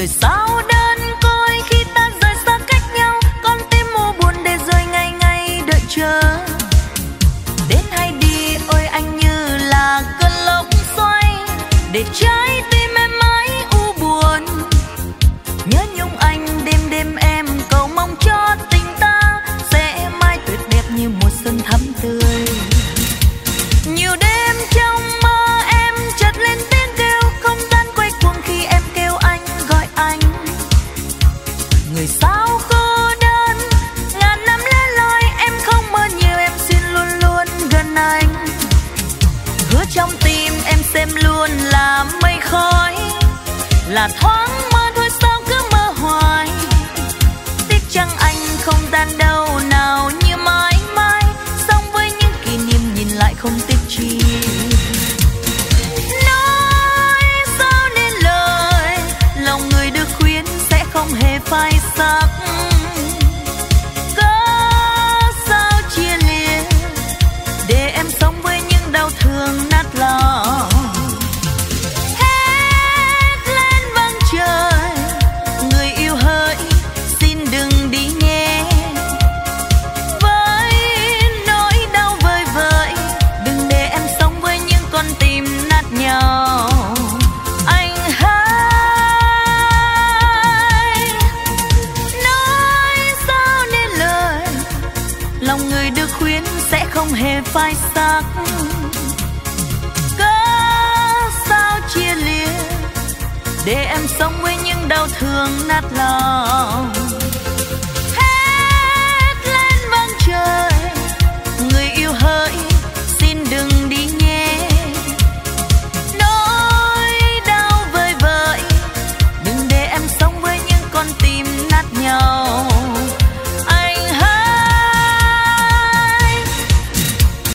sao đơn côi khi ta rời xa cách nhau, con tim u buồn để rồi ngày ngày đợi chờ. Đến hay đi ôi anh như là cơn lốc xoay, để trái tim em mãi u buồn. Nhớ nhung anh đêm đêm em cầu mong cho tình ta sẽ mãi tuyệt đẹp như mùa xuân thắm tươi. Nhiều đêm trong mơ em chợt lên tiếng kêu, không gian quay cuồng khi em kêu anh gọi anh. Người sao cô đơn ngàn năm lẻ loi, em không mơ nhiều em xin luôn luôn gần anh. Hứa trong tim em xem luôn là mây khói, là thoáng mơ thôi sao cứ mơ hoài. Tiếc chăng anh không gian đâu nào như mãi mãi, sống với những kỷ niệm nhìn lại không tiếc chi. Nói sao nên lời, lòng người được khuyên sẽ không hề phai sắc. Có sao chia lìa, để em sống với những đau thương nát lòng. Hét lên vang trời, người yêu hỡi xin đừng đi nhé. Với nỗi đau vơi vợi, đừng để em sống với những con tim nát nhau. Anh hãy nói sao nên lời, lòng người được khuyên sẽ không hề phai sắc. Có sao chia lìa, để em sống với những đau thương nát lòng.